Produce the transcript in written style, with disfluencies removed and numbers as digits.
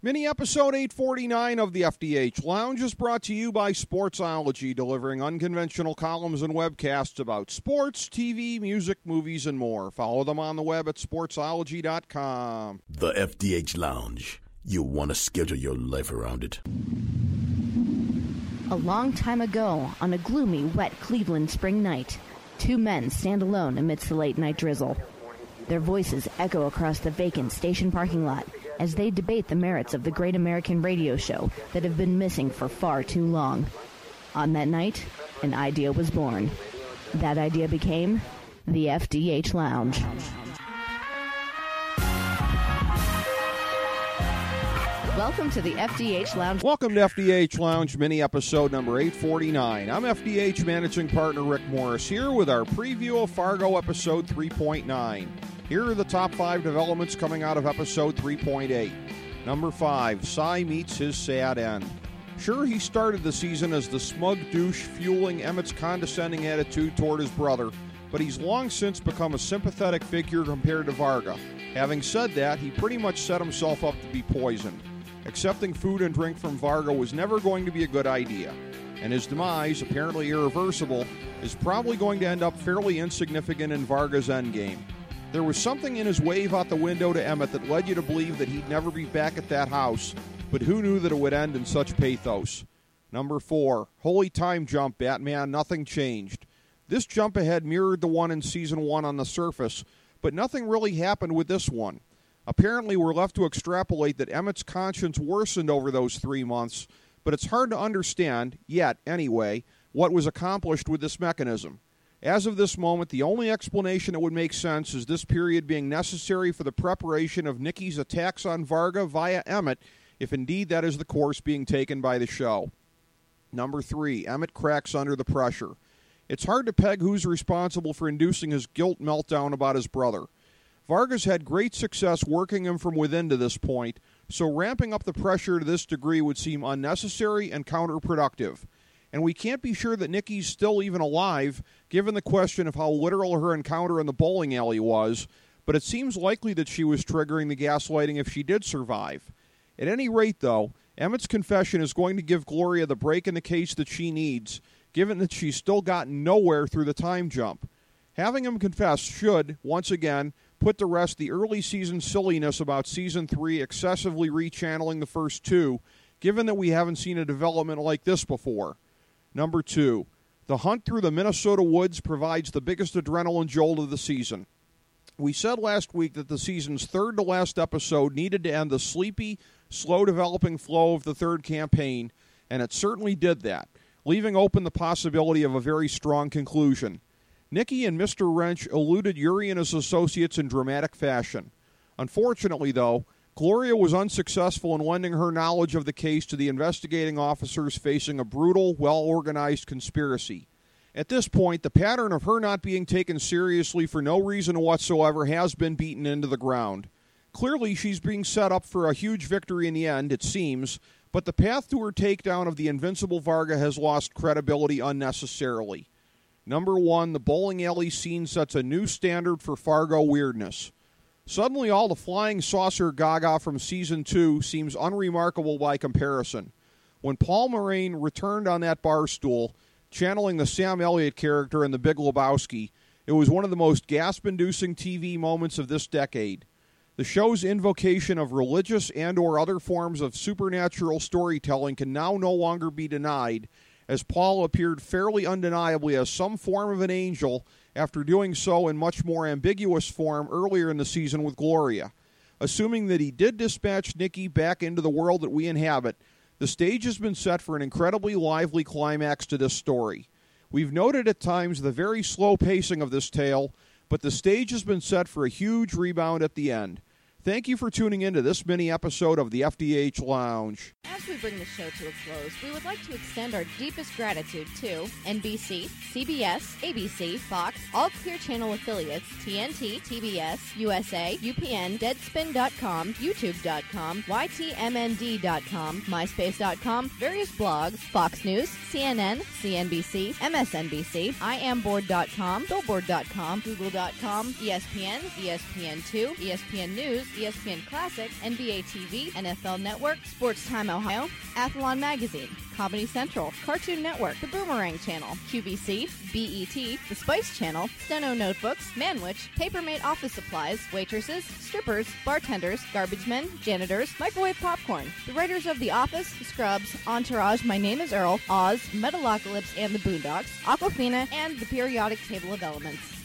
Mini episode 849 of the FDH Lounge is brought to you by Sportsology, delivering unconventional columns and webcasts about sports, TV, music, movies, and more. Follow them on the web at sportsology.com. The FDH Lounge. You'll want to schedule your life around it. A long time ago, on a gloomy, wet Cleveland spring night, two men stand alone amidst the late-night drizzle. Their voices echo across the vacant station parking lot as they debate the merits of the great American radio show that have been missing for far too long. On that night, an idea was born. That idea became the FDH Lounge. Welcome to the FDH Lounge. Welcome to FDH Lounge mini episode number 849. I'm FDH managing partner Rick Morris here with our preview of Fargo episode 3.9. Here are the top 5 developments coming out of episode 3.8. Number 5, Cy meets his sad end. Sure, he started the season as the smug douche fueling Emmett's condescending attitude toward his brother, but he's long since become a sympathetic figure compared to Varga. Having said that, he pretty much set himself up to be poisoned. Accepting food and drink from Varga was never going to be a good idea, and his demise, apparently irreversible, is probably going to end up fairly insignificant in Varga's endgame. There was something in his wave out the window to Emmett that led you to believe that he'd never be back at that house, but who knew that it would end in such pathos? Number 4, Holy Time Jump, Batman, nothing changed. This jump ahead mirrored the one in Season 1 on the surface, but nothing really happened with this one. Apparently, we're left to extrapolate that Emmett's conscience worsened over those 3 months, but it's hard to understand, yet anyway, what was accomplished with this mechanism. As of this moment, the only explanation that would make sense is this period being necessary for the preparation of Nikki's attacks on Varga via Emmett, if indeed that is the course being taken by the show. Number 3, Emmett cracks under the pressure. It's hard to peg who's responsible for inducing his guilt meltdown about his brother. Varga's had great success working him from within to this point, so ramping up the pressure to this degree would seem unnecessary and counterproductive. And we can't be sure that Nikki's still even alive, given the question of how literal her encounter in the bowling alley was, but it seems likely that she was triggering the gaslighting if she did survive. At any rate, though, Emmett's confession is going to give Gloria the break in the case that she needs, given that she's still gotten nowhere through the time jump. Having him confess should, once again, put to rest the early season silliness about Season 3 excessively rechanneling the first 2, given that we haven't seen a development like this before. Number 2, the hunt through the Minnesota woods provides the biggest adrenaline jolt of the season. We said last week that the season's third-to-last episode needed to end the sleepy, slow-developing flow of the third campaign, and it certainly did that, leaving open the possibility of a very strong conclusion. Nikki and Mr. Wrench eluded Yuri and his associates in dramatic fashion. Unfortunately, though, Gloria was unsuccessful in lending her knowledge of the case to the investigating officers facing a brutal, well-organized conspiracy. At this point, the pattern of her not being taken seriously for no reason whatsoever has been beaten into the ground. Clearly, she's being set up for a huge victory in the end, it seems, but the path to her takedown of the invincible Varga has lost credibility unnecessarily. Number 1, the bowling alley scene sets a new standard for Fargo weirdness. Suddenly, all the flying saucer gaga from Season 2 seems unremarkable by comparison. When Paul Moraine returned on that bar stool, channeling the Sam Elliott character in The Big Lebowski, it was one of the most gasp-inducing TV moments of this decade. The show's invocation of religious and or other forms of supernatural storytelling can now no longer be denied, as Paul appeared fairly undeniably as some form of an angel after doing so in much more ambiguous form earlier in the season with Gloria. Assuming that he did dispatch Nikki back into the world that we inhabit, the stage has been set for an incredibly lively climax to this story. We've noted at times the very slow pacing of this tale, but the stage has been set for a huge rebound at the end. Thank you for tuning in to this mini episode of the FDH Lounge. As we bring the show to a close, we would like to extend our deepest gratitude to NBC, CBS, ABC, Fox, all Clear Channel affiliates, TNT, TBS, USA, UPN, Deadspin.com, YouTube.com, YTMND.com, MySpace.com, various blogs, Fox News, CNN, CNBC, MSNBC, IamBoard.com, Billboard.com, Google.com, ESPN, ESPN2, ESPN News, ESPN Classic, NBA TV, NFL Network, Sports Time Ohio, Athlon Magazine, Comedy Central, Cartoon Network, The Boomerang Channel, QVC, BET, The Spice Channel, Steno Notebooks, Manwich, Papermate Office Supplies, waitresses, strippers, bartenders, garbage men, janitors, microwave popcorn, the writers of The Office, Scrubs, Entourage, My Name is Earl, Oz, Metalocalypse and the Boondocks, Aquafina, and the periodic table of elements.